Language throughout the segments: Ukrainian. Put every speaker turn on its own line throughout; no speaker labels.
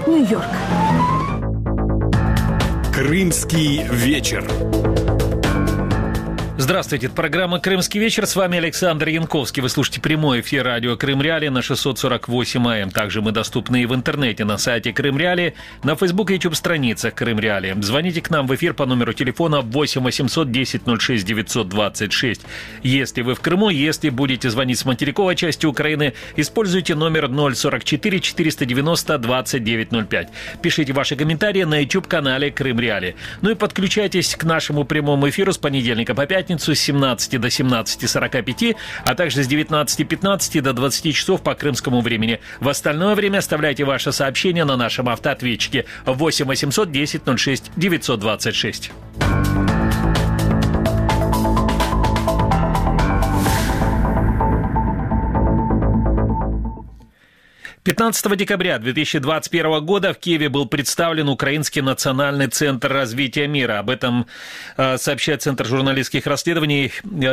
Нью-Йорк.
Крымский вечер.
Здравствуйте, это программа «Крымский вечер». С вами Александр Янковский. Вы слушаете прямой эфир радио «Крым Реалии» на 648 АМ. Также мы доступны и в интернете на сайте «Крым Реалии», на Facebook и YouTube страницах «Крым Реалии». Звоните к нам в эфир по номеру телефона 8 800 10 06 926. Если вы в Крыму, если будете звонить с материковой части Украины, используйте номер 044 490 2905. Пишите ваши комментарии на YouTube-канале «Крым Реалии». Ну и подключайтесь к нашему прямому эфиру с понедельника по пятницу с 17 до 17:45, а также с 19:15 до 20 часов по крымскому времени. В остальное время оставляйте ваши сообщения на нашем автоответчике 8 800 10 06 926. 15 декабря 2021 года в Киеве был представлен Украинский национальный центр развития мира. Об этом сообщает Центр журналистских расследований.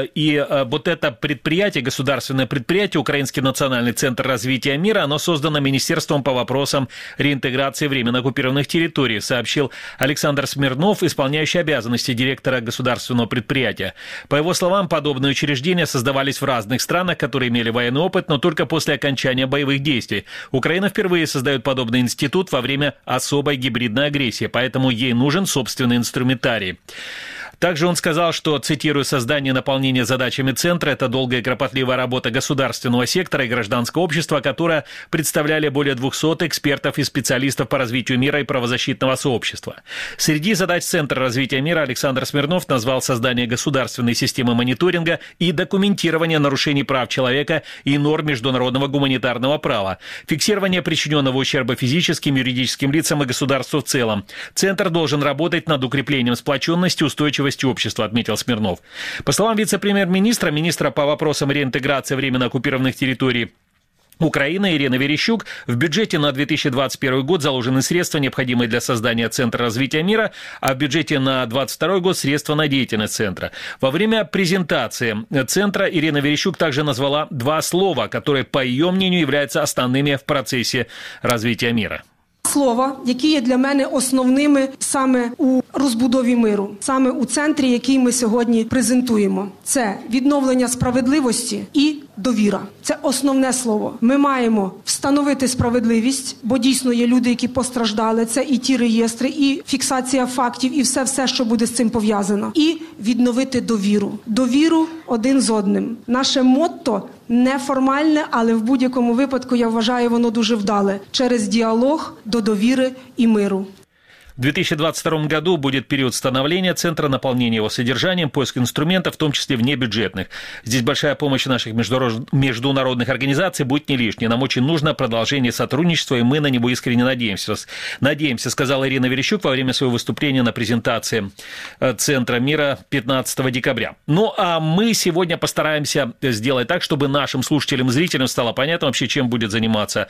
И вот это предприятие, государственное предприятие, Украинский национальный центр развития мира, оно создано Министерством по вопросам реинтеграции временно оккупированных территорий, сообщил Александр Смирнов, исполняющий обязанности директора государственного предприятия. По его словам, подобные учреждения создавались в разных странах, которые имели военный опыт, но только после окончания боевых действий. Украина впервые создает подобный институт во время особой гибридной агрессии, поэтому ей нужен собственный инструментарий. Также он сказал, что, цитирую, «создание и наполнение задачами Центра – это долгая и кропотливая работа государственного сектора и гражданского общества, которое представляли более 200 экспертов и специалистов по развитию мира и правозащитного сообщества». Среди задач Центра развития мира Александр Смирнов назвал создание государственной системы мониторинга и документирования нарушений прав человека и норм международного гуманитарного права, фиксирование причиненного ущерба физическим, юридическим лицам и государству в целом. Центр должен работать над укреплением сплоченности, устойчивости общества, отметил Смирнов. По словам вице-премьер-министра, министра по вопросам реинтеграции временно оккупированных территорий Украины Ирины Верещук, в бюджете на 2021 год заложены средства, необходимые для создания Центра развития мира, а в бюджете на 2022 год средства на деятельность Центра. Во время презентации Центра Ирина Верещук также назвала два слова, которые, по ее мнению, являются основными в процессе развития мира.
Слова, які є для мене основними саме у розбудові миру, саме у центрі, який ми сьогодні презентуємо. Це відновлення справедливості і довіра. Це основне слово. Ми маємо встановити справедливість, бо дійсно є люди, які постраждали. Це і ті реєстри, і фіксація фактів, і все, що буде з цим пов'язано. І відновити довіру. Довіру один з одним. Наше мотто неформальне, але в будь-якому випадку, я вважаю, воно дуже вдале. Через діалог до довіри і миру.
В 2022 году будет период становления Центра, наполнения его содержанием, поиск инструментов, в том числе внебюджетных. Здесь большая помощь наших международных организаций будет не лишней. Нам очень нужно продолжение сотрудничества, и мы на него искренне надеемся, сказала Ирина Верещук во время своего выступления на презентации Центра мира 15 декабря. Ну, а мы сегодня постараемся сделать так, чтобы нашим слушателям и зрителям стало понятно вообще, чем будет заниматься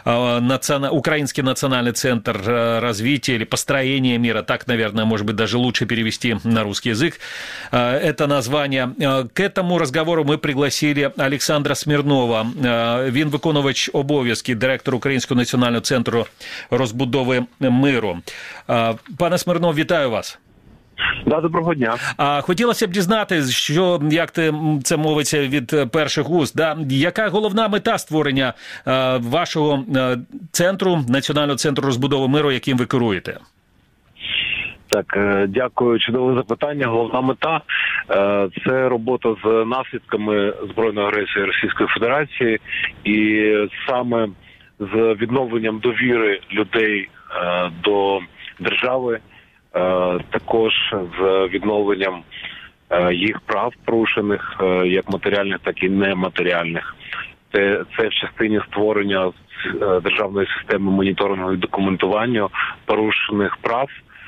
Украинский национальный центр развития или построения мира, так, наверное, может быть, даже лучше перевести на русский язык это название. К этому разговору мы пригласили Олександра Смирнова. Він виконувач обов'язки директора Українського національного центру розбудови миру. Пане Смирнов, вітаю вас.
Да, доброго дня.
Хотілося б дізнатися, що, як це мовиться від перших уст, да, яка головна мета створення вашого центру, Національного центру розбудови миру, яким ви керуєте?
Так, дякую. Чудове запитання. Головна мета – це робота з наслідками збройної агресії Російської Федерації і саме з відновленням довіри людей до держави, також з відновленням їх прав порушених, як матеріальних, так і нематеріальних. Це в частині створення державної системи моніторингу і документування порушених прав,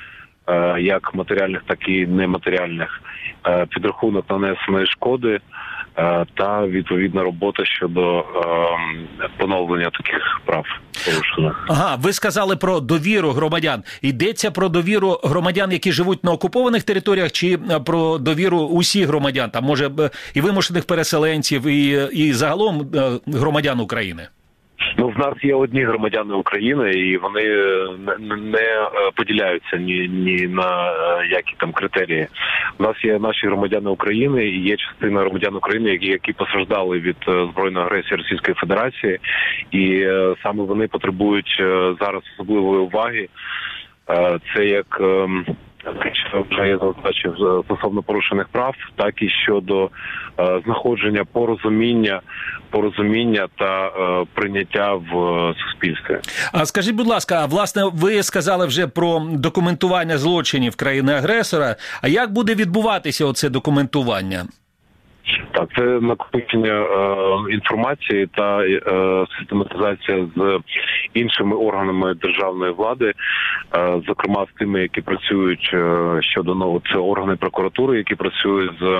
як матеріальних, так і нематеріальних, підрахунок нанесеної шкоди та відповідна робота щодо поновлення таких прав порушених.
Ага, ви сказали про довіру громадян. Йдеться про довіру громадян, які живуть на окупованих територіях, чи про довіру усіх громадян, там, може, і вимушених переселенців, і загалом громадян України?
Ну, в нас є одні громадяни України, і вони не поділяються ні на які там критерії. У нас є наші громадяни України, і є частина громадян України, які постраждали від збройної агресії Російської Федерації, і саме вони потребують зараз особливої уваги. Це як що вже я зазначив стосовно порушених прав, так і щодо знаходження порозуміння та прийняття в суспільстві.
А скажіть, будь ласка, власне, ви сказали вже про документування злочинів країни-агресора. А як буде відбуватися оце документування?
Так, це накопичення інформації та систематизація з іншими органами державної влади, зокрема з тими, які працюють щодо це органи прокуратури, які працюють з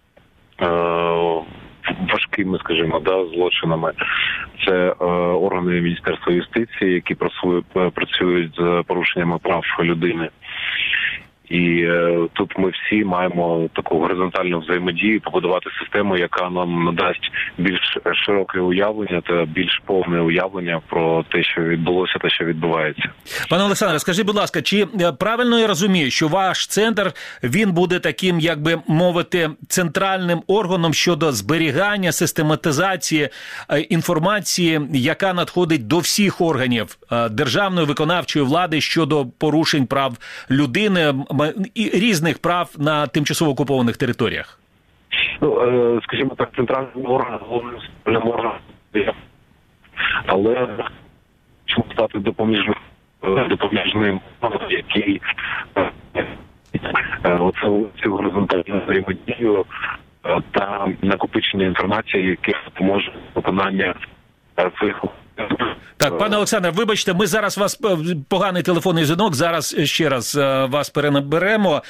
важкими, скажімо, злочинами. Це органи Міністерства юстиції, які працюють з порушеннями прав людини. І тут ми всі маємо таку горизонтальну взаємодію, побудувати систему, яка нам надасть більш широке уявлення та більш повне уявлення про те, що відбулося та що відбувається.
Пане Олександре, скажіть, будь ласка, чи правильно я розумію, що ваш центр, він буде таким, як би мовити, центральним органом щодо зберігання, систематизації інформації, яка надходить до всіх органів державної виконавчої влади щодо порушень прав людини і різних прав на тимчасово окупованих територіях?
Ну, скажімо так, центральний орган, головним органом, але чому стати допоміжним, який цю горизонтальну взаємодію та накопичення інформації, яке допоможе виконання своїх.
Так, пане Олександре, вибачте, ми зараз вас, поганий телефонний дзвінок, зараз ще раз вас перенаберемо.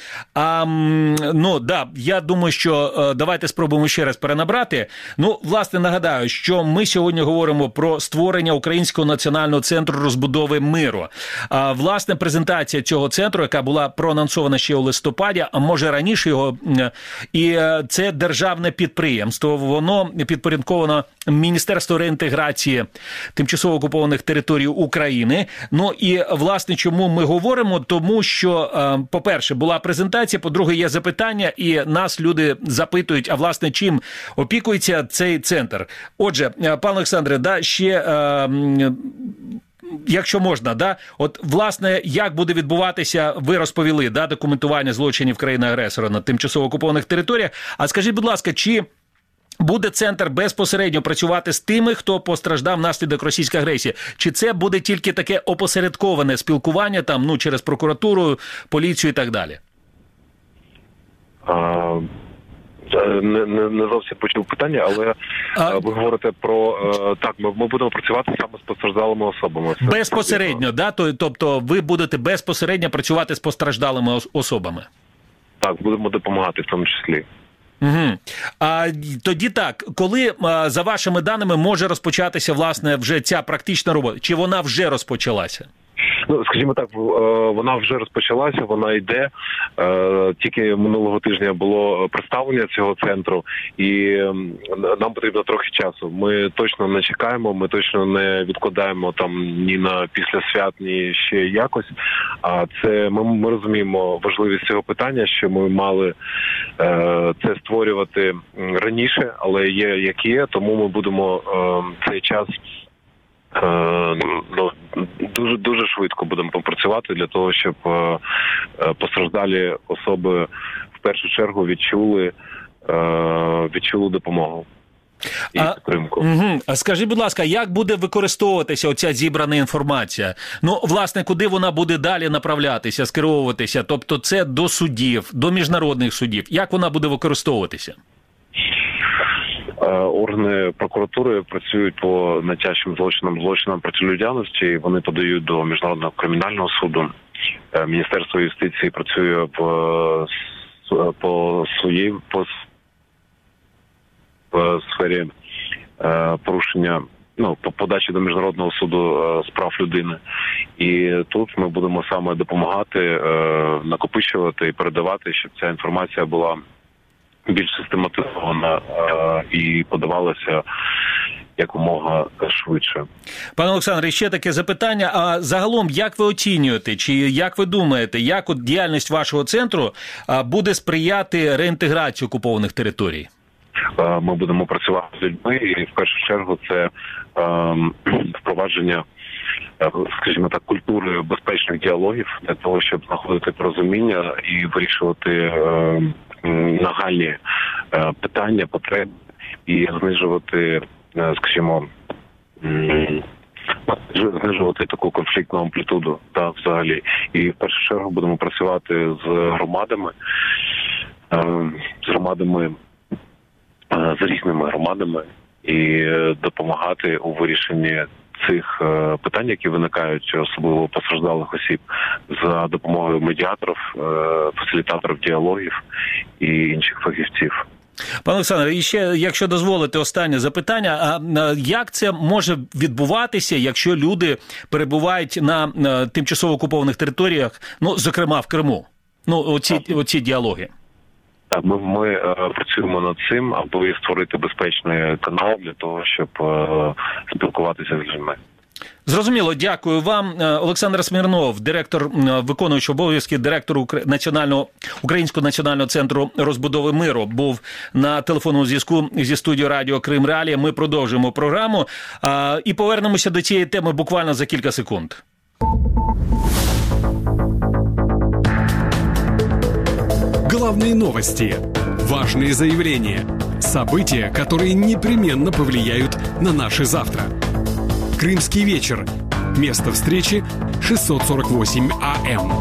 Я думаю, що давайте спробуємо ще раз перенабрати. Ну, власне, нагадаю, що ми сьогодні говоримо про створення Українського національного центру розбудови миру. Власне, презентація цього центру, яка була проанонсована ще у листопаді, а може раніше його, і це державне підприємство, воно підпорядковано Міністерству реінтеграції тимчасово окупованих територій України. Ну і, власне, чому ми говоримо? Тому що, по-перше, була презентація, по-друге, є запитання, і нас люди запитують, а, власне, чим опікується цей центр. Отже, пане Олександре, ще... Якщо можна, от, власне, як буде відбуватися, ви розповіли, документування злочинів країни-агресора на тимчасово окупованих територіях. А скажіть, будь ласка, чи буде центр безпосередньо працювати з тими, хто постраждав внаслідок російської агресії? Чи це буде тільки таке опосередковане спілкування там, через прокуратуру, поліцію і так далі?
Не зовсім почув питання, але ви говорите про... Так, ми будемо працювати саме з постраждалими особами.
Безпосередньо, тобто ви будете безпосередньо працювати з постраждалими особами?
Так, будемо допомагати в тому числі.
Угу. Тоді так, коли, за вашими даними, може розпочатися, власне, вже ця практична робота? Чи вона вже розпочалася?
Ну, скажімо так, вона вже розпочалася, вона йде. Тільки минулого тижня було представлення цього центру, і нам потрібно трохи часу. Ми точно не чекаємо, ми точно не відкладаємо там ні на після свят, ні ще якось. А це ми розуміємо важливість цього питання, що ми мали це створювати раніше, але є як є, тому ми будемо цей час дуже швидко будемо попрацювати для того, щоб постраждалі особи в першу чергу відчули допомогу і підтримку.
А скажіть, будь ласка, як буде використовуватися оця зібрана інформація? Ну, власне, куди вона буде далі направлятися, скеровуватися? Тобто це до судів, до міжнародних судів. Як вона буде використовуватися?
Органи прокуратури працюють по найтяжчим злочинам проти людяності, вони подають до Міжнародного кримінального суду. Міністерство юстиції працює по сфері порушення, по подачі до Міжнародного суду з прав людини. І тут ми будемо саме допомагати, накопичувати і передавати, щоб ця інформація була більш систематизована і подавалася якомога швидше.
Пане Олександре, ще таке запитання. А загалом, як ви оцінюєте, чи як ви думаєте, як от діяльність вашого центру буде сприяти реінтеграції окупованих територій?
Ми будемо працювати з людьми, і в першу чергу це впровадження, скажімо так, культури безпечних діалогів для того, щоб знаходити порозуміння і вирішувати нагальні питання, потреби і знижувати, скажімо, знижувати таку конфліктну амплітуду взагалі. І в першу чергу будемо працювати з громадами, з різними громадами і допомагати у вирішенні цих питань, які виникають, особливо постраждалих осіб, за допомогою медіаторів, фасилітаторів діалогів і інших фахівців.
Пане Олександре, і ще, якщо дозволите, останнє запитання. А як це може відбуватися, якщо люди перебувають на тимчасово окупованих територіях, ну, зокрема в Криму? Ну, оці діалоги.
Так, ми працюємо над цим, аби створити безпечний канал для того, щоб спілкуватися з людьми.
Зрозуміло, дякую вам. Олександр Смірнов, виконуючий обов'язки директора Українського національного центру розбудови миру, був на телефонному зв'язку зі студією радіо Крим Реалії. Ми продовжуємо програму і повернемося до цієї теми буквально за кілька секунд.
Главные новости, важные заявления, события, которые непременно повлияют на наше завтра. Крымский вечер. Место встречи 648 АМ.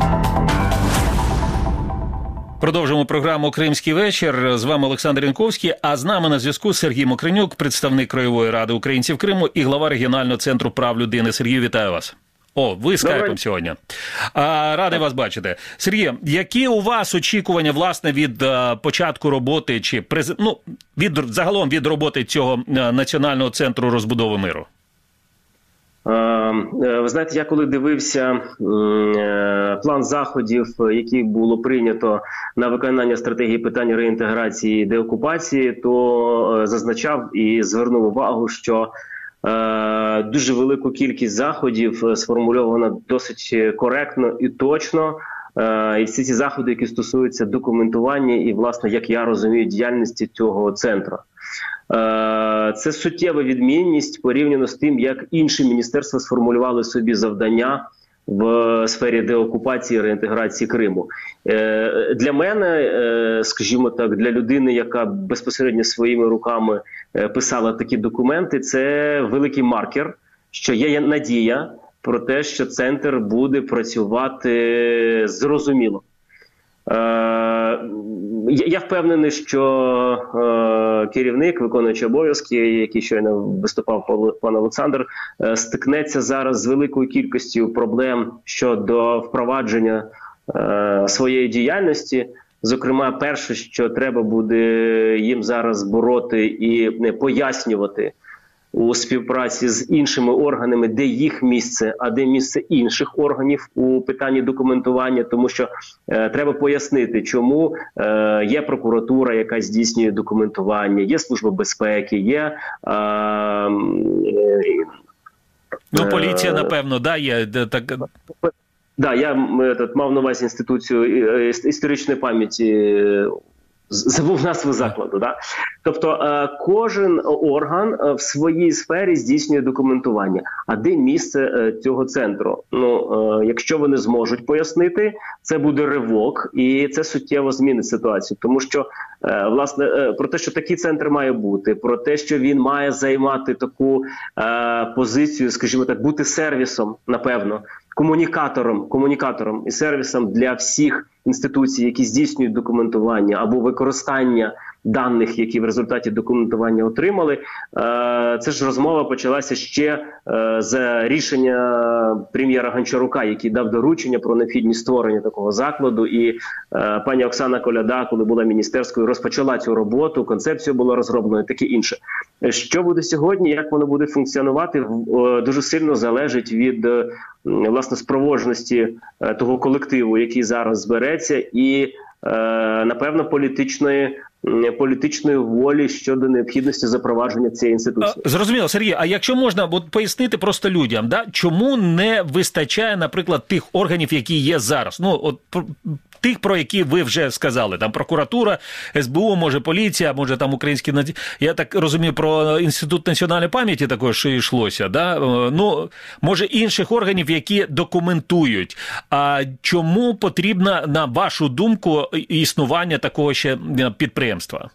Продовжуємо програму «Кримський вечір». З вами Олександр Янковський, а з нами на зв'язку Сергій Мокринюк, представник Краєвої ради українців Криму і глава регіонального центру прав людини. Сергій, вітаю вас. Ви скайпом сьогодні. Радий вас бачити. Сергій, які у вас очікування, власне, від початку роботи, чи загалом від роботи цього Національного центру розбудови миру?
Ви знаєте, я коли дивився план заходів, який було прийнято на виконання стратегії питань реінтеграції і деокупації, то зазначав і звернув увагу, що дуже велику кількість заходів сформульовано досить коректно і точно. І всі ці заходи, які стосуються документування і, власне, як я розумію, діяльності цього центру. Це суттєва відмінність порівняно з тим, як інші міністерства сформулювали собі завдання в сфері деокупації і реінтеграції Криму. Для мене, скажімо так, для людини, яка безпосередньо своїми руками писала такі документи, це великий маркер, що є надія про те, що центр буде працювати зрозуміло. Я впевнений, що керівник, виконуючий обов'язки, який щойно виступав пан Олександр, стикнеться зараз з великою кількістю проблем щодо впровадження своєї діяльності. Зокрема, перше, що треба буде їм зараз бороти і пояснювати у співпраці з іншими органами, де їх місце, а де місце інших органів у питанні документування, тому що треба пояснити, чому є прокуратура, яка здійснює документування, є Служба безпеки, є...
поліція, напевно, є так...
Да, я мав на увазі інституцію історичної пам'яті, забув назву закладу. Да? Тобто кожен орган в своїй сфері здійснює документування. А де місце цього центру? Якщо вони зможуть пояснити, це буде ривок, і це суттєво змінить ситуацію. Тому що, власне, про те, що такий центр має бути, про те, що він має займати таку позицію, скажімо так, бути сервісом, напевно, комунікатором і сервісом для всіх інституцій, які здійснюють документування або використання даних, які в результаті документування отримали. Це ж розмова почалася ще за рішення прем'єра Гончарука, який дав доручення про необхідність створення такого закладу. І пані Оксана Коляда, коли була міністерською, розпочала цю роботу, концепція була розроблена, таке інше. Що буде сьогодні, як воно буде функціонувати, дуже сильно залежить від, власне, спроможності того колективу, який зараз збереться, і напевно, політичної політичної волі щодо необхідності запровадження цієї інституції.
Зрозуміло, Сергій, а якщо можна пояснити просто людям, чому не вистачає, наприклад, тих органів, які є зараз? Тих, про які ви вже сказали, там прокуратура, СБУ, може поліція, може там українські, я так розумію, про Інститут національної пам'яті також йшлося, може інших органів, які документують. А чому потрібно, на вашу думку, існування такого ще підприємства?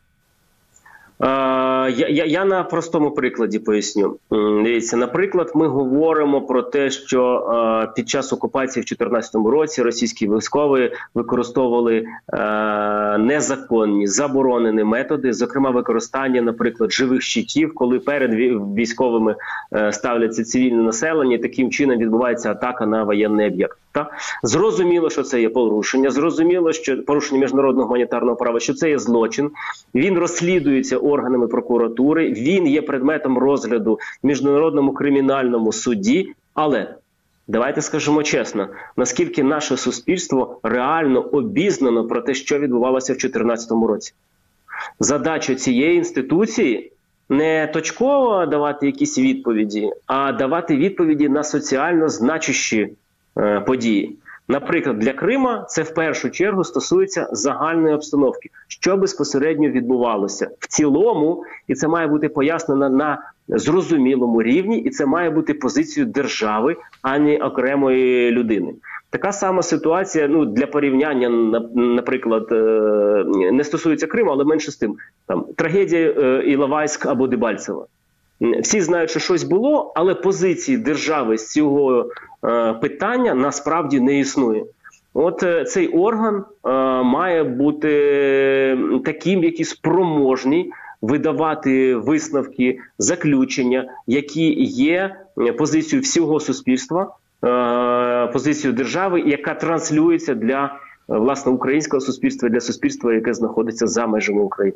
Я на простому прикладі поясню. Дивіться, наприклад, ми говоримо про те, що під час окупації в 2014 році російські військові використовували незаконні, заборонені методи, зокрема використання, наприклад, живих щитів, коли перед військовими ставляться цивільне населення, і таким чином відбувається атака на воєнний об'єкт. Зрозуміло, що це є порушення, зрозуміло, що порушення міжнародного гуманітарного права, що це є злочин, він розслідується органами прокуратури, він є предметом розгляду в Міжнародному кримінальному суді, але давайте скажемо чесно, наскільки наше суспільство реально обізнано про те, що відбувалося в 2014 році. Задача цієї інституції не точково давати якісь відповіді, а давати відповіді на соціально значущі події. Наприклад, для Крима це в першу чергу стосується загальної обстановки, що безпосередньо відбувалося в цілому, і це має бути пояснено на зрозумілому рівні, і це має бути позицією держави, а не окремої людини. Така сама ситуація, для порівняння, наприклад, не стосується Криму, але менше з тим. Трагедія Іловайськ або Дебальцево. Всі знають, що щось було, але позиції держави з цього питання насправді не існує. От цей орган має бути таким, який спроможний видавати висновки, заключення, які є позицією всього суспільства, позицією держави, яка транслюється для, власне, українського суспільства, для суспільства, яке знаходиться за межами України.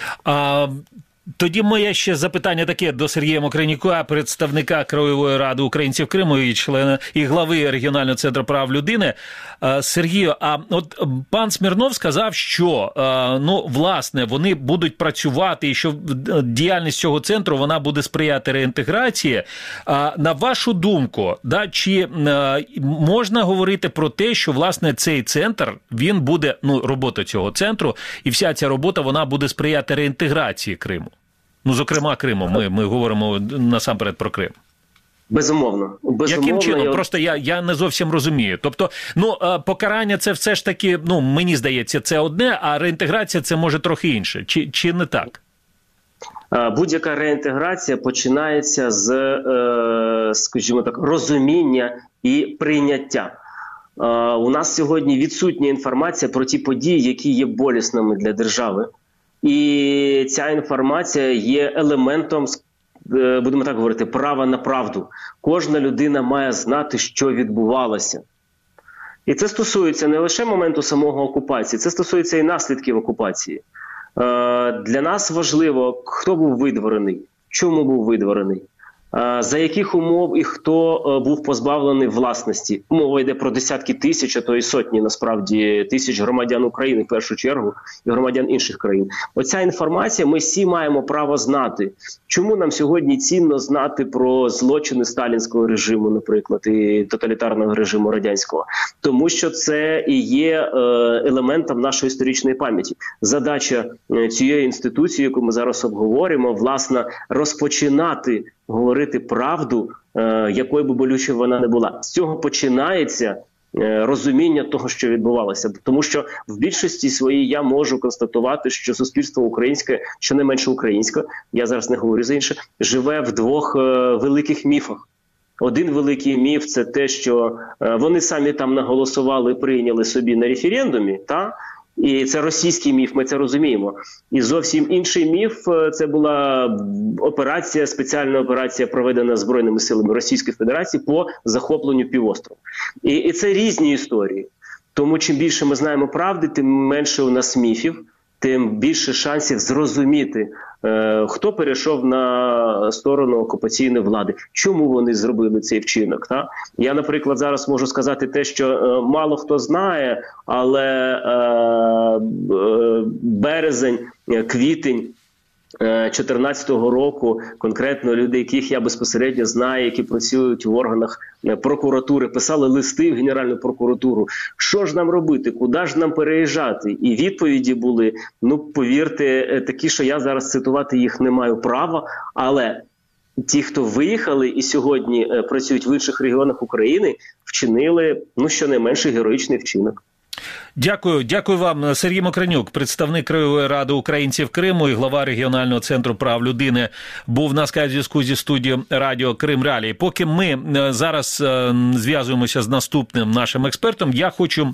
Тоді моє ще запитання таке до Сергія Мокринюка, представника Краєвої ради українців Криму і члена і глави регіонального центру прав людини. Сергію, а от пан Смірнов сказав, що власне вони будуть працювати і що діяльність цього центру вона буде сприяти реінтеграції. На вашу думку, чи можна говорити про те, що власне цей центр, він буде, робота цього центру і вся ця робота вона буде сприяти реінтеграції Криму? Зокрема, Криму. Ми говоримо насамперед про Крим.
Безумовно.
Яким чином? Просто я не зовсім розумію. Тобто, покарання це все ж таки, мені здається, це одне, а реінтеграція це може трохи інше. Чи не так?
Будь-яка реінтеграція починається з, скажімо так, розуміння і прийняття. У нас сьогодні відсутня інформація про ті події, які є болісними для держави. І ця інформація є елементом, будемо так говорити, права на правду. Кожна людина має знати, що відбувалося. І це стосується не лише моменту самого окупації, це стосується і наслідків окупації. Для нас важливо, хто був видворений, чому був видворений, за яких умов і хто був позбавлений власності. Мова йде про десятки тисяч, а то і сотні, насправді, тисяч громадян України, в першу чергу, і громадян інших країн. Оця інформація ми всі маємо право знати. Чому нам сьогодні цінно знати про злочини сталінського режиму, наприклад, і тоталітарного режиму радянського? Тому що це і є елементом нашої історичної пам'яті. Задача цієї інституції, яку ми зараз обговорюємо, власне, розпочинати говорити правду, якою би болючою вона не була. З цього починається розуміння того, що відбувалося. Тому що в більшості своїй я можу констатувати, що суспільство українське, щонайменше українське, я зараз не говорю за інше, живе в двох великих міфах. Один великий міф – це те, що вони самі там наголосували, прийняли собі на референдумі, і це російський міф, ми це розуміємо. І зовсім інший міф – це була операція, спеціальна операція, проведена Збройними силами Російської Федерації по захопленню півострова. І це різні історії. Тому чим більше ми знаємо правди, тим менше у нас міфів, тим більше шансів зрозуміти, хто перейшов на сторону окупаційної влади, чому вони зробили цей вчинок. Я, наприклад, зараз можу сказати те, що мало хто знає, але березень квітень 2014 року, конкретно люди, яких я безпосередньо знаю, які працюють в органах прокуратури, писали листи в Генеральну прокуратуру. Що ж нам робити? Куди ж нам переїжджати? І відповіді були, ну, повірте, такі, що я зараз цитувати їх не маю права, але ті, хто виїхали і сьогодні працюють в інших регіонах України, вчинили, ну, щонайменше героїчний вчинок.
Дякую вам. Сергій Мокранюк, представник Краєвої ради українців Криму і глава регіонального центру прав людини, був на скайп-зв'язку зі студією радіо Крим Реалії. Поки ми зараз зв'язуємося з наступним нашим експертом, я хочу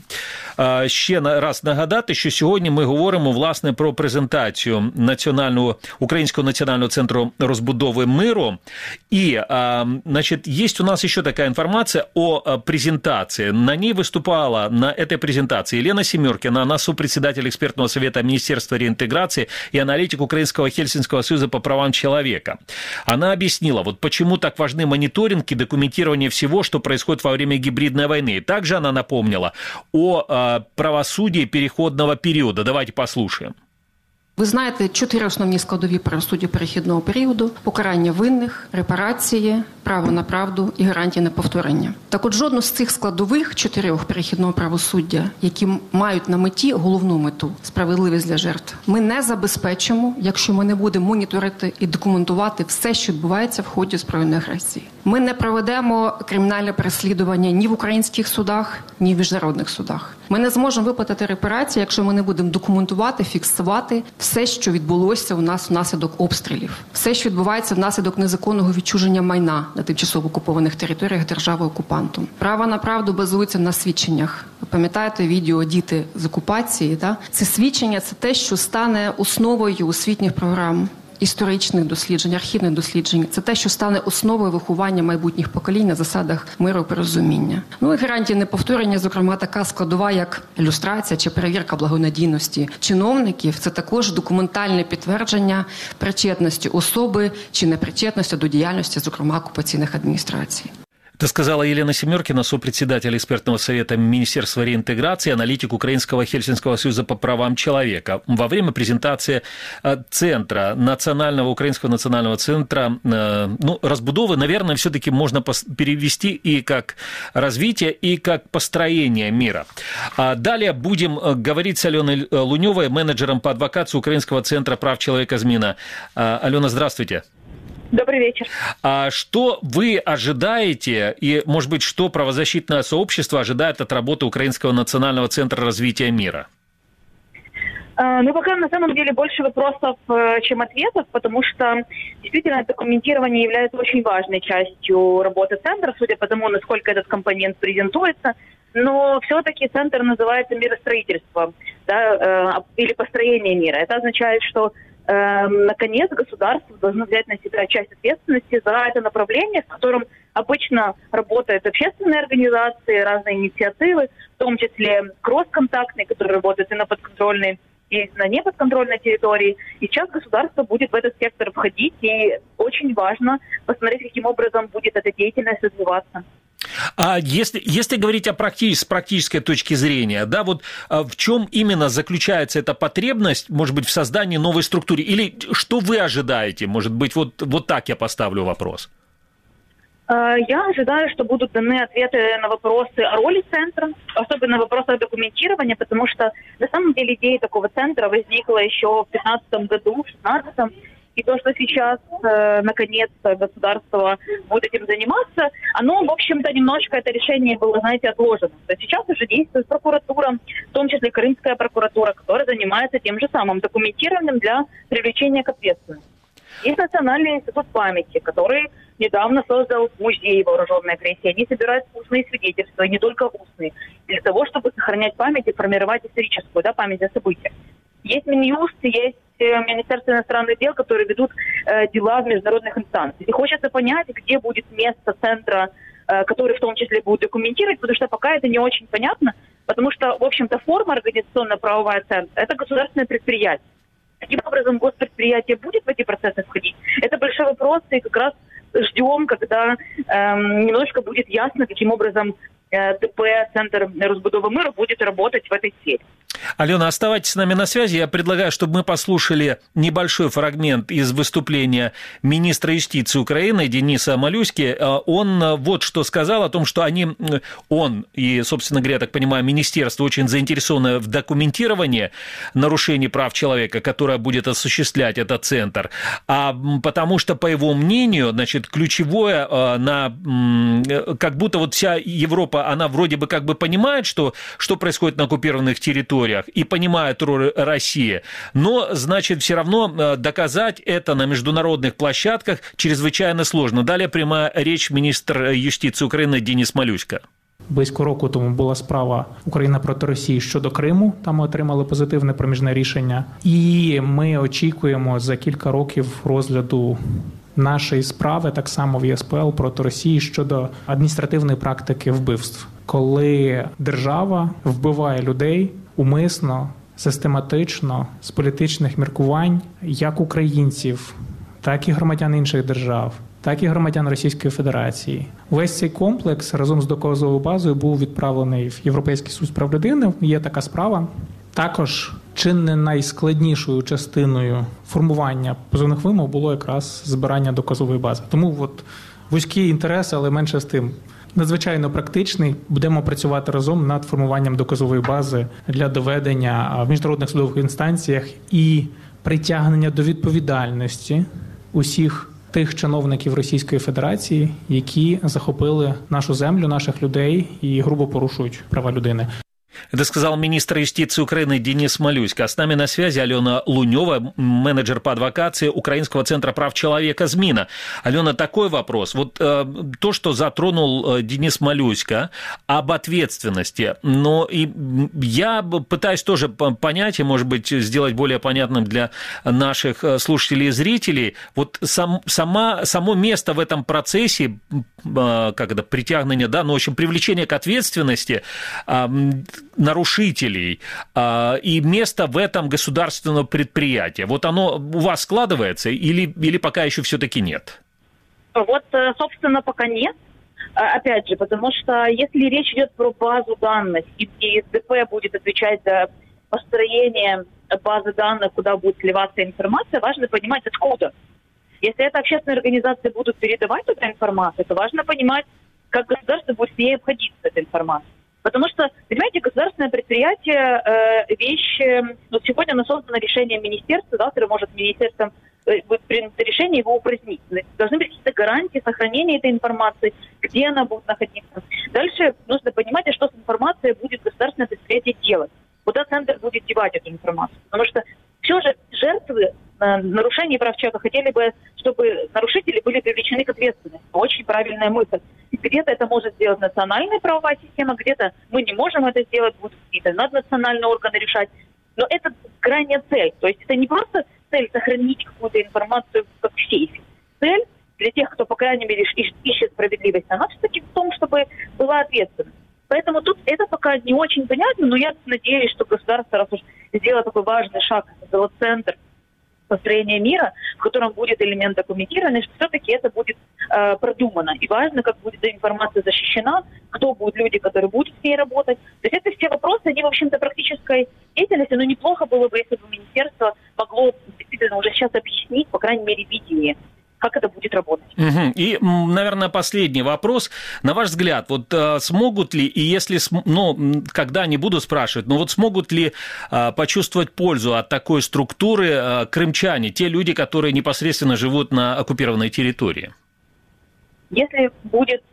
ще раз нагадати, що сьогодні ми говоримо, власне, про презентацію Українського національного центру розбудови миру. И, значит, есть у нас еще такая информация о презентации. На ней выступала, на этой презентации, Елена Семеркина, она сопредседатель экспертного совета Министерства реинтеграции и аналитик Украинского Хельсинского союза по правам человека. Она объяснила, вот почему так важны мониторинг и документирование всего, что происходит во время гибридной войны. Также она напомнила о правосудии переходного периода. Давайте послушаем.
Ви знаєте 4 основні складові правосуддя перехідного періоду: покарання винних, репарації, право на правду і гарантії неповторення. Так от жодну з цих складових 4 перехідного правосуддя, які мають на меті головну мету – справедливість для жертв, ми не забезпечимо, якщо ми не будемо моніторити і документувати все, що відбувається в ході збройної агресії. Ми не проведемо кримінальне переслідування ні в українських судах, ні в міжнародних судах. Ми не зможемо виплатити репарації, якщо ми не будемо документувати, фіксувати все, що відбулося у нас внаслідок обстрілів, все, що відбувається внаслідок незаконного відчуження майна на тимчасово окупованих територіях держави-окупантом. Право на правду базується на свідченнях. Ви пам'ятаєте відео «Діти з окупації»? Да? Це свідчення – це те, що стане основою освітніх програм, історичних досліджень, архівних досліджень. Це те, що стане основою виховання майбутніх поколінь на засадах миру і порозуміння. Ну і гарантії неповторення, зокрема, така складова, як люстрація чи перевірка благонадійності чиновників. Це також документальне підтвердження причетності особи чи непричетності до діяльності, зокрема, окупаційних адміністрацій.
Это сказала Елена Семеркина, сопредседатель экспертного совета Министерства реинтеграции, аналитик Украинского Хельсинского союза по правам человека. Во время презентации центра, Украинского национального центра, разбудовы, наверное, все-таки можно перевести и как развитие, и как построение мира. Далее будем говорить с Аленой Луневой, менеджером по адвокации Украинского центра прав человека «Змина». Алена, здравствуйте.
Добрый вечер.
А что вы ожидаете, и, может быть, что правозащитное сообщество ожидает от работы Украинского национального центра развития мира?
Ну, пока на самом деле больше вопросов, чем ответов, потому что действительно документирование является очень важной частью работы центра, судя по тому, насколько этот компонент презентуется. Но все-таки центр называется миростроительство, да, или построение мира. Это означает, что наконец государство должно взять на себя часть ответственности за это направление, в котором обычно работают общественные организации, разные инициативы, в том числе кросс-контактные, которые работают и на подконтрольной, и на неподконтрольной территории. И сейчас государство будет в этот сектор входить, и очень важно посмотреть, каким образом будет эта деятельность развиваться.
А если говорить с практической точки зрения, да, вот в чем именно заключается эта потребность, может быть, в создании новой структуры? Или что вы ожидаете? Может быть, вот так я поставлю вопрос.
Я ожидаю, что будут даны ответы на вопросы о роли центра, особенно вопросы документирования, потому что на самом деле идея такого центра возникла еще в 2015 году, в 2016. И то, что сейчас, наконец-то, государство будет этим заниматься, оно, в общем-то, немножко это решение было, знаете, отложено. То есть сейчас уже действует прокуратура, в том числе Крымская прокуратура, которая занимается тем же самым документированием для привлечения к ответственности. Есть Национальный институт памяти, который недавно создал музей вооруженной агрессии. Они собирают устные свидетельства, и не только устные, для того, чтобы сохранять память и формировать историческую, да, память о событиях. Есть Минюст, есть Министерство иностранных дел, которые ведут дела в международных инстанциях. И хочется понять, где будет место центра, который в том числе будет документировать, потому что пока это не очень понятно, потому что, в общем-то, форма организационно-правовая центра – это государственное предприятие. Каким образом госпредприятие будет в эти процессы входить? Это большой вопрос, и как раз ждем, когда немножко будет ясно, каким образом ТП, Центр розбудови миру, будет работать в этой сфере.
Алена, оставайтесь с нами на связи. Я предлагаю, чтобы мы послушали небольшой фрагмент из выступления министра юстиции Украины Дениса Малюськи. Он вот что сказал о том, что он и, собственно говоря, я так понимаю, министерство очень заинтересовано в документировании нарушений прав человека, которое будет осуществлять этот центр, потому что, по его мнению, значит, ключевое, как будто вот вся Европа, она вроде бы как бы понимает, что происходит на оккупированных территориях, и понимает роль России, но, значит, все равно доказать это на международных площадках чрезвичайно сложно. Далее прямая річ міністр юстиції України Денис Малюська.
Близько року тому була справа Україна проти Росії щодо Криму, там ми отримали позитивне проміжне рішення. І ми очікуємо за кілька років розгляду нашої справи, так само в ЄСПЛ проти Росії щодо адміністративної практики вбивств. Коли держава вбиває людей умисно, систематично, з політичних міркувань, як українців, так і громадян інших держав, так і громадян Російської Федерації. Весь цей комплекс разом з доказовою базою був відправлений в Європейський суд з прав людини. Є така справа. Також чи не найскладнішою частиною формування позовних вимог було якраз збирання доказової бази. Тому от вузький інтерес, але менше з тим. Надзвичайно практичний. Будемо працювати разом над формуванням доказової бази для доведення в міжнародних судових інстанціях і притягнення до відповідальності усіх тих чиновників Російської Федерації, які захопили нашу землю, наших людей і грубо порушують права людини.
Это сказал министр юстиции Украины Денис Малюська. С нами на связи Алена Лунева, менеджер по адвокации Украинского центра прав человека «Змина». Алена, такой вопрос. Вот то, что затронул Денис Малюська об ответственности, но и я пытаюсь тоже понять и, может быть, сделать более понятным для наших слушателей и зрителей, вот само место в этом процессе, как это, притягивание, да, ну, в общем, привлечение к ответственности нарушителей и место в этом государственного предприятия. Вот оно у вас складывается или пока еще все-таки нет?
Вот, собственно, пока нет. Опять же, потому что если речь идет про базу данных, и СДП будет отвечать за построение базы данных, куда будет сливаться информация, важно понимать, откуда. Если это общественные организации будут передавать эту информацию, то важно понимать, как государство будет с ней обходиться, этой информацией. Потому что, понимаете, государственное предприятие вещь, вот сегодня оно создано решением министерства, завтра может министерством будет принято решение его упразднить. Должны быть какие-то гарантии сохранения этой информации, где она будет находиться. Дальше нужно понимать, что с информацией будет государственное предприятие делать. Куда центр будет девать эту информацию. Потому что все же жертвы нарушений прав человека хотели бы, чтобы нарушители были привлечены к ответственности. Очень правильная мысль. Где-то это может сделать национальная правовая система, где-то мы не можем это сделать, будут какие-то наднациональные органы решать. Но это крайняя цель. То есть это не просто цель сохранить какую-то информацию как в сейфе. Цель для тех, кто, по крайней мере, ищет справедливость, она все-таки в том, чтобы была ответственность. Поэтому тут это пока не очень понятно, но я надеюсь, что государство, раз уж сделало такой важный шаг, создало центр построения мира, в котором будет элемент документирования, что все-таки это будет продумано. И важно, как будет информация защищена, кто будут люди, которые будут с ней работать. То есть это все вопросы, они, в общем-то, практической деятельности, но неплохо было бы, если бы министерство могло действительно уже сейчас объяснить, по крайней мере, видение, как это будет работать.
Угу. И, наверное, последний вопрос. На ваш взгляд, вот смогут ли, и если, ну, когда не буду спрашивать, но вот смогут ли почувствовать пользу от такой структуры крымчане, те люди, которые непосредственно живут на оккупированной территории?
Если будет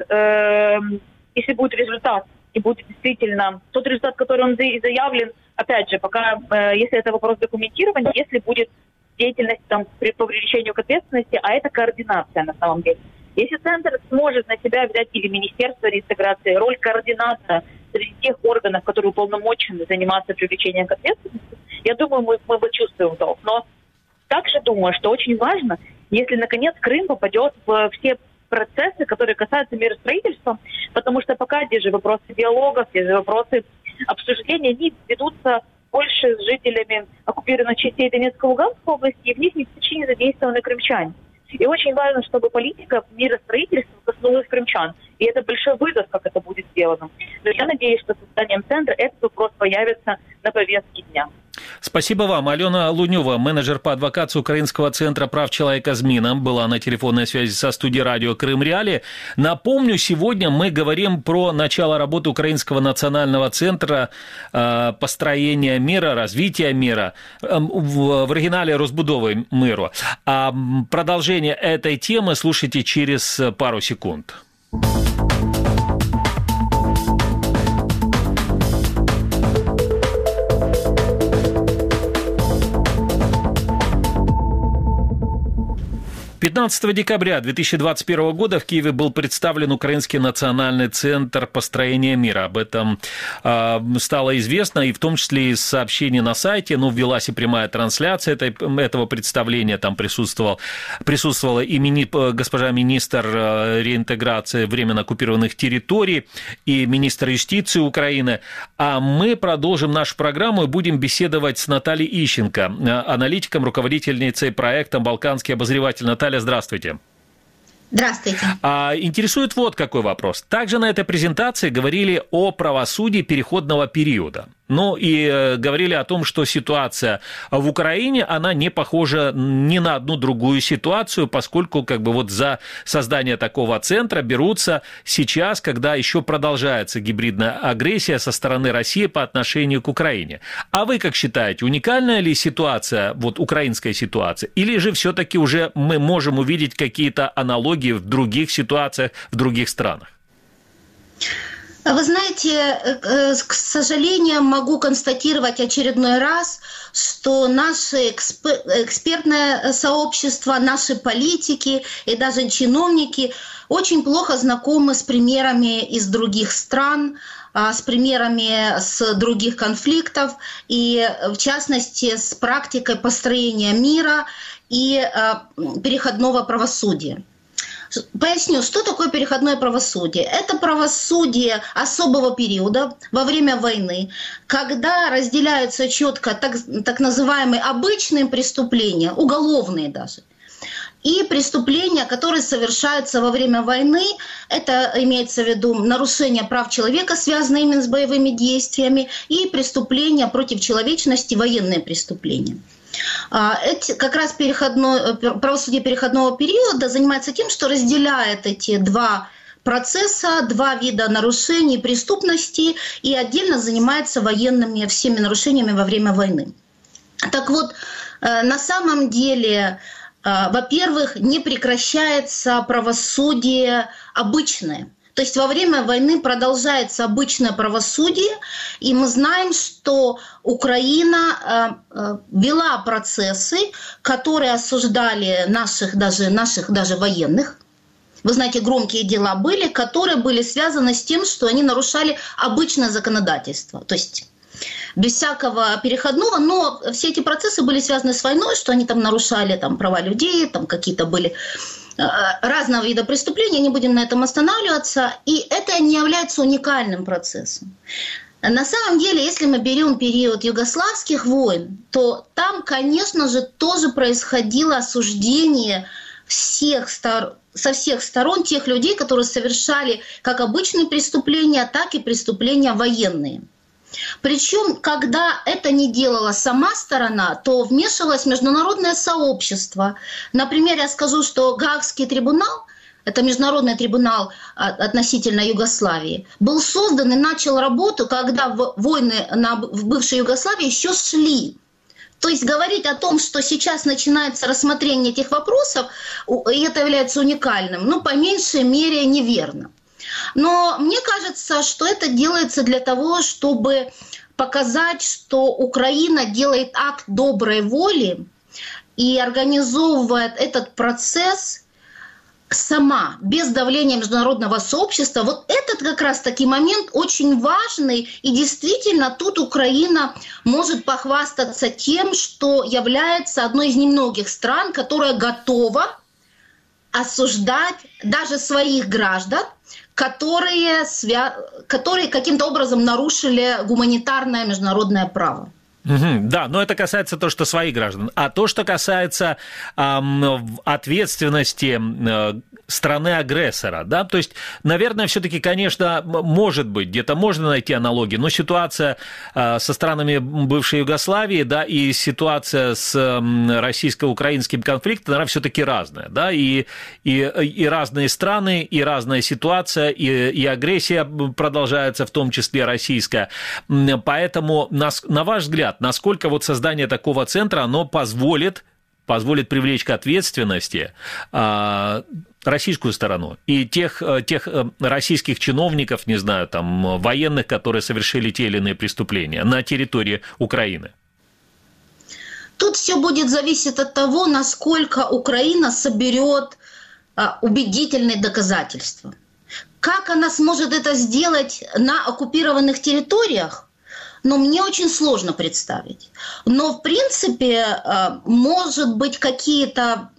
результат, и будет действительно тот результат, который он заявлен, опять же, пока, если это вопрос документирования, если будет деятельность там, по привлечению к ответственности, а это координация на самом деле. Если центр сможет на себя взять, или Министерство реинтеграции, роль координатора среди тех органов, которые уполномочены заниматься привлечением к ответственности, я думаю, мы почувствуем то. Но также думаю, что очень важно, если, наконец, Крым попадет в все процессы, которые касаются миростроительства, потому что пока те же вопросы диалогов, те же вопросы обсуждения, они ведутся больше с жителями оккупированных частей Донецкой и Луганской области, и в них не задействованы крымчане. И очень важно, чтобы политика миростроительства коснулась крымчан. И это большой вызов, как это будет сделано. Но я надеюсь, что созданием центра этот вопрос появится на повестке дня.
Спасибо вам. Алена Лунева, менеджер по адвокации Украинского центра прав человека ЗМИ, была на телефонной связи со студией радио Крым Реалии. Напомню, сегодня мы говорим про начало работы Украинского национального центра построения мира, развития мира, в оригинале «Розбудовы миру». А продолжение этой темы слушайте через пару секунд. 15 декабря 2021 года в Киеве был представлен Украинский национальный центр построения мира. Об этом стало известно, и в том числе из сообщений на сайте. Велась и прямая трансляция этого представления. Там присутствовала и госпожа министр реинтеграции временно оккупированных территорий, и министр юстиции Украины. А мы продолжим нашу программу и будем беседовать с Натальей Ищенко, аналитиком, руководительницей проекта «Балканский обозреватель». Наталья, здравствуйте.
Здравствуйте.
Интересует вот какой вопрос. Также на этой презентации говорили о правосудии переходного периода. И говорили о том, что ситуация в Украине, она не похожа ни на одну другую ситуацию, поскольку за создание такого центра берутся сейчас, когда еще продолжается гибридная агрессия со стороны России по отношению к Украине. А вы как считаете, уникальная ли ситуация, украинская ситуация, или же все-таки уже мы можем увидеть какие-то аналогии в других ситуациях, в других странах?
Вы знаете, к сожалению, могу констатировать очередной раз, что наше экспертное сообщество, наши политики и даже чиновники очень плохо знакомы с примерами из других стран, с примерами с других конфликтов и, в частности, с практикой построения мира и переходного правосудия. Поясню, что такое переходное правосудие. Это правосудие особого периода во время войны, когда разделяются четко так называемые обычные преступления, уголовные даже, и преступления, которые совершаются во время войны. Это имеется в виду нарушение прав человека, связанные именно с боевыми действиями, и преступления против человечности, военные преступления. Как раз правосудие переходного периода занимается тем, что разделяет эти два процесса, два вида нарушений и преступности, и отдельно занимается всеми нарушениями во время войны. Так вот, на самом деле, во-первых, не прекращается правосудие обычное. То есть во время войны продолжается обычное правосудие, и мы знаем, что Украина вела процессы, которые осуждали наших даже военных. Вы знаете, громкие дела были, которые были связаны с тем, что они нарушали обычное законодательство. То есть без всякого переходного, но все эти процессы были связаны с войной, что они там нарушали права людей, какие-то были разного вида преступлений, не будем на этом останавливаться, и это не является уникальным процессом. На самом деле, если мы берем период югославских войн, то там, конечно же, тоже происходило осуждение со всех сторон тех людей, которые совершали как обычные преступления, так и преступления военные. Причем, когда это не делала сама сторона, то вмешивалось международное сообщество. Например, я скажу, что Гаагский трибунал, это международный трибунал относительно Югославии, был создан и начал работу, когда войны в бывшей Югославии еще шли. То есть говорить о том, что сейчас начинается рассмотрение этих вопросов, и это является уникальным, по меньшей мере неверно. Но мне кажется, что это делается для того, чтобы показать, что Украина делает акт доброй воли и организовывает этот процесс сама, без давления международного сообщества. Вот этот как раз-таки момент очень важный, и действительно тут Украина может похвастаться тем, что является одной из немногих стран, которая готова осуждать даже своих граждан, которые каким-то образом нарушили гуманитарное международное право.
Да, но это касается того, что своих граждан. А то, что касается ответственности страны-агрессора, да, то есть, наверное, все-таки, конечно, может быть, где-то можно найти аналогии, но ситуация со странами бывшей Югославии, да, и ситуация с российско-украинским конфликтом, наверное, все-таки разная, да, и разные страны, и разная ситуация, и агрессия продолжается, в том числе российская. Поэтому, на ваш взгляд, насколько вот создание такого центра, оно позволит привлечь к ответственности российскую сторону и тех российских чиновников, не знаю, там, военных, которые совершили те или иные преступления на территории Украины?
Тут все будет зависеть от того, насколько Украина соберет убедительные доказательства. Как она сможет это сделать на оккупированных территориях? Но мне очень сложно представить. Но, в принципе, может быть, какие-то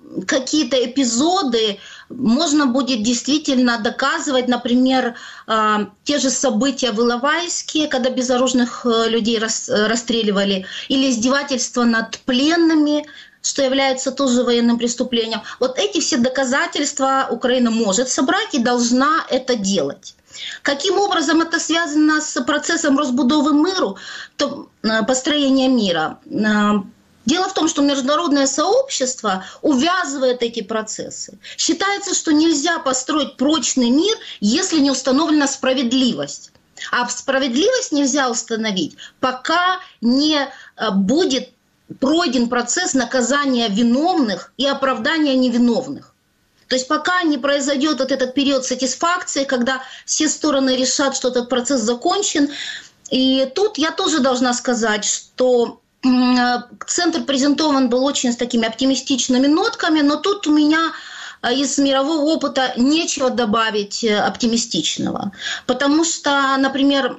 эпизоды можно будет действительно доказывать, например, те же события в Иловайске, когда безоружных людей расстреливали, или издевательства над пленными, что является тоже военным преступлением. Вот эти все доказательства Украина может собрать и должна это делать. Каким образом это связано с процессом розбудови миру, построения мира? Дело в том, что международное сообщество увязывает эти процессы. Считается, что нельзя построить прочный мир, если не установлена справедливость. А справедливость нельзя установить, пока не будет пройден процесс наказания виновных и оправдания невиновных. То есть пока не произойдет вот этот период сатисфакции, когда все стороны решат, что этот процесс закончен. И тут я тоже должна сказать, что центр презентован был очень с такими оптимистичными нотками, но тут у меня из мирового опыта нечего добавить оптимистичного. Потому что, например,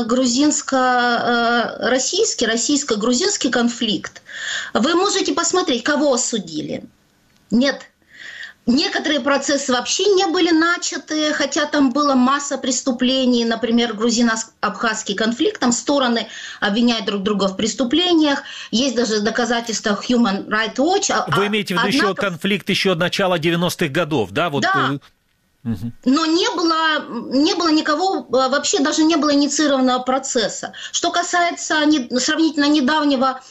российско-грузинский конфликт, вы можете посмотреть, кого осудили. Нет. Некоторые процессы вообще не были начаты, хотя там была масса преступлений, например, грузино-абхазский конфликт, там стороны обвиняют друг друга в преступлениях, есть даже доказательства Human Rights Watch.
Вы имеете в виду еще конфликт еще начала 90-х годов, да? Вот...
Да. Но не было никого, вообще даже не было инициированного процесса. Что касается сравнительно недавнего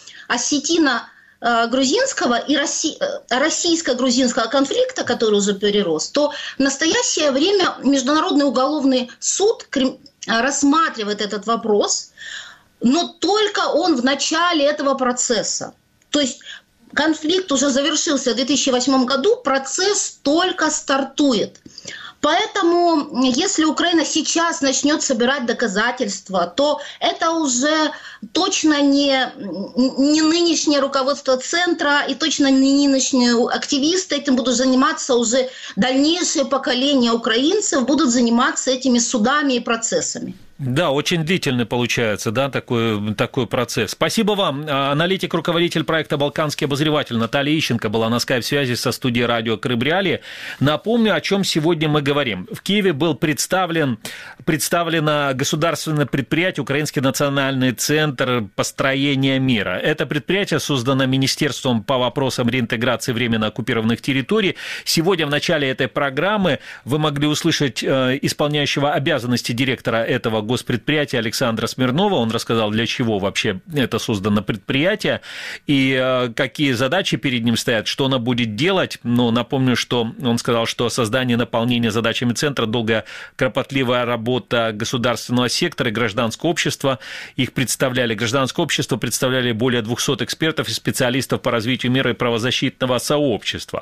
осетино-грузинского и российско-грузинского конфликта, который уже перерос, то в настоящее время Международный уголовный суд рассматривает этот вопрос, но только он в начале этого процесса. То есть конфликт уже завершился в 2008 году, процесс только стартует. Поэтому, если Украина сейчас начнет собирать доказательства, то это уже точно не нынешнее руководство центра и точно не нынешние активисты. Этим будут заниматься уже дальнейшие поколения украинцев, будут заниматься этими судами и процессами.
Да, очень длительный получается, да, такой процесс. Спасибо вам. Аналитик, руководитель проекта «Балканский обозреватель» Наталья Ищенко была на скайп-связи со студией радио «Крым Реалии». Напомню, о чем сегодня мы говорим. В Киеве был представлено государственное предприятие «Украинский национальный центр построения мира». Это предприятие создано Министерством по вопросам реинтеграции временно оккупированных территорий. Сегодня в начале этой программы вы могли услышать исполняющего обязанности директора этого госпредприятия Александра Смирнова. Он рассказал, для чего вообще это создано предприятие и какие задачи перед ним стоят, что оно будет делать. Но напомню, что он сказал, что создание и наполнение задачами центра – долгая, кропотливая работа государственного сектора и гражданского общества. Гражданское общество представляли более 200 экспертов и специалистов по развитию мира и правозащитного сообщества.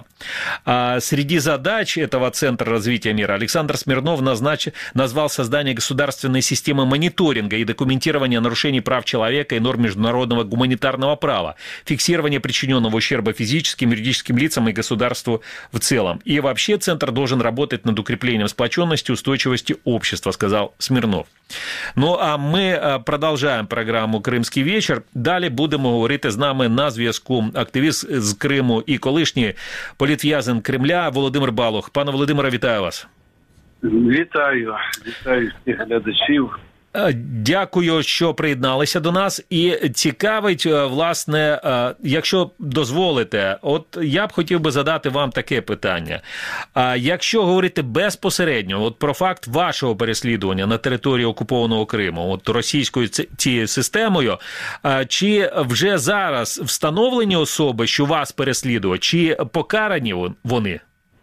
Среди задач этого Центра развития мира Александр Смирнов назвал создание государственной системы мониторинга и документирования нарушений прав человека и норм международного гуманитарного права, фиксирование причиненного ущерба физическим, юридическим лицам и государству в целом. И вообще Центр должен работать над укреплением сплоченности и устойчивости общества, сказал Смирнов. Ну, а ми продовжаємо програму «Кримський вечір». Далі будемо говорити з нами на зв'язку активіст з Криму і колишній політв'язень Кремля Володимир Балух. Пане Володимире, вітаю вас.
Вітаю всіх глядачів.
Дякую, що приєдналися до нас. І цікавить, власне, якщо дозволите, от я б хотів би задати вам таке питання. Якщо говорити безпосередньо от про факт вашого переслідування на території окупованого Криму, от російською цією системою, чи вже зараз встановлені особи, що вас переслідують, чи покарані вони?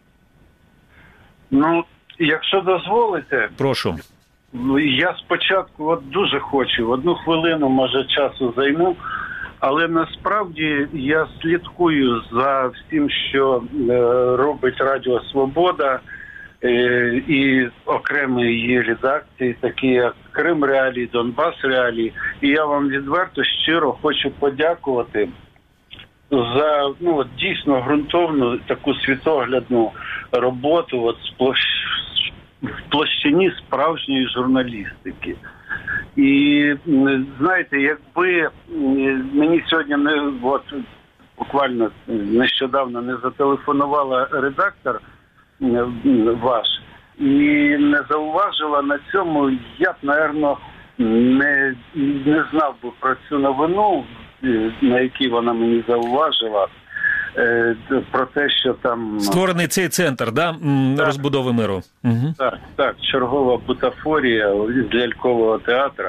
Ну, якщо дозволите...
Прошу.
Я спочатку от дуже хочу, 1 хвилину, може, часу займу, але насправді я слідкую за всім, що робить Радіо Свобода і окремі її редакції, такі як Крим Реалії, Донбас Реалії. І я вам відверто, щиро хочу подякувати за дійсно ґрунтовну таку світоглядну роботу в площині справжньої журналістики. І, знаєте, якби мені сьогодні буквально нещодавно не зателефонувала редактор ваш і не зауважила на цьому, я б, напевно, не знав би про цю новину, на якій вона мені зауважила, про те, що там...
Створений цей центр, да? Розбудови миру. Угу.
Так, чергова бутафорія з лялькового театру.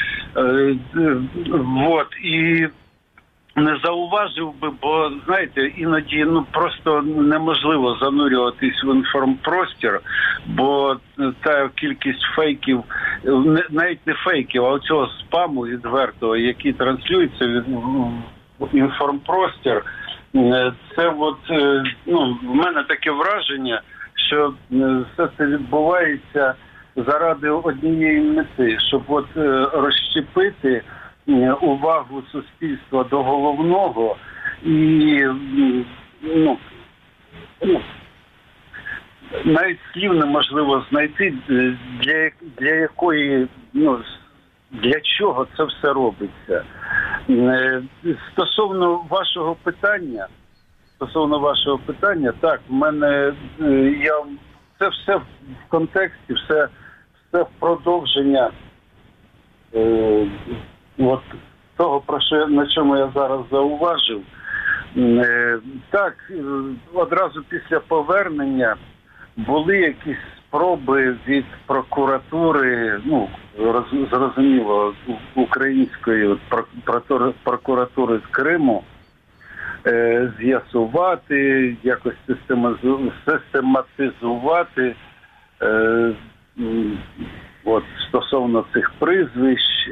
І не зауважив би, бо, знаєте, іноді просто неможливо занурюватись в інформпростір, бо та кількість фейків, навіть не фейків, а оцього спаму відвертого, який транслюється в інформпростір, це в мене таке враження, що все це відбувається заради однієї мети, щоб розщепити увагу суспільства до головного і навіть слів неможливо знайти, для якої, для чого це все робиться. Стосовно вашого питання, так, в мене це все в контексті, все в продовження того, на чому я зараз зауважив. Так, одразу після повернення були якісь спроби від прокуратури, зрозуміло, української прокуратури з Криму, з'ясувати, якось систематизувати стосовно цих прізвищ,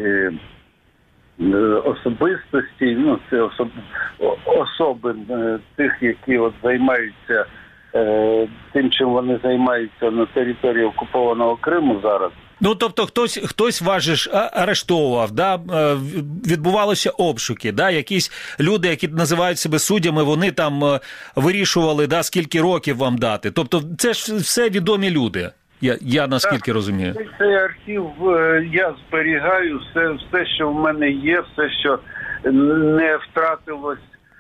особистості, це особи тих, які займаються тим, чим вони займаються на території окупованого Криму зараз.
Тобто хтось вас же арештовував, да? Відбувалися обшуки, да? Якісь люди, які називають себе суддями, вони там вирішували, да, скільки років вам дати. Тобто це ж все відомі люди, я наскільки розумію.
Цей архів я зберігаю, все, що в мене є, все, що не втратилось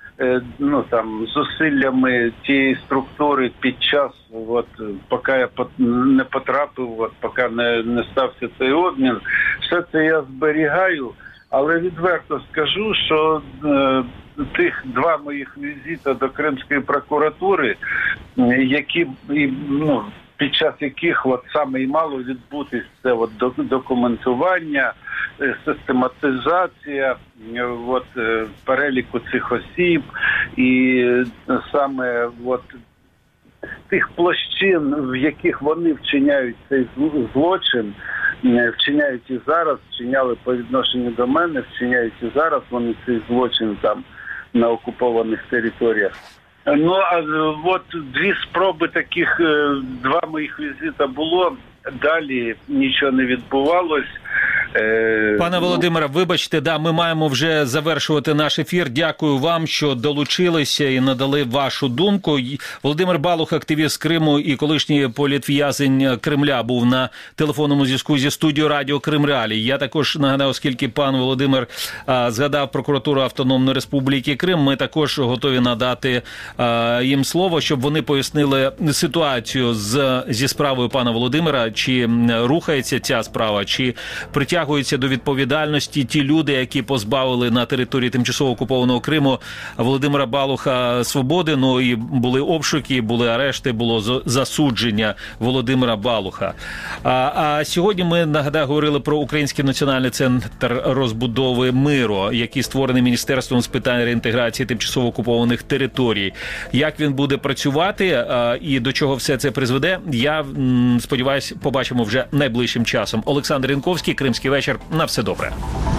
зусиллями тієї структури під час, поки я не потрапив, поки не стався цей обмін, все це я зберігаю, але відверто скажу, що тих 2 моїх візита до Кримської прокуратури, які, під час яких саме і мало відбутись це документування, систематизація переліку цих осіб і саме тих площин, в яких вони вчиняють цей злочин, вчиняють і зараз, вчиняли по відношенню до мене, вчиняють і зараз вони цей злочин там на окупованих територіях. А 2 спроби таких, 2 моїх візита було, далі нічого не відбувалось.
Пане Володимире, вибачте, да, ми маємо вже завершувати наш ефір. Дякую вам, що долучилися і надали вашу думку. Володимир Балух, активіст Криму і колишній політв'язень Кремля, був на телефонному зв'язку зі студією Радіо Крим Реалії. Я також нагадаю, оскільки пан Володимир згадав прокуратуру Автономної Республіки Крим, ми також готові надати їм слово, щоб вони пояснили ситуацію зі справою пана Володимира, чи рухається ця справа, чи притягується притягуються до відповідальності ті люди, які позбавили на території тимчасово окупованого Криму Володимира Балуха свободи. Ну і були обшуки, були арешти, було засудження Володимира Балуха. А сьогодні ми, нагадаю, говорили про Український національний центр розбудови миру, який створений Міністерством з питань реінтеграції тимчасово окупованих територій. Як він буде працювати і до чого все це призведе, я сподіваюся, побачимо вже найближчим часом. Олександр Янковський, Кримський вечір. На все добре.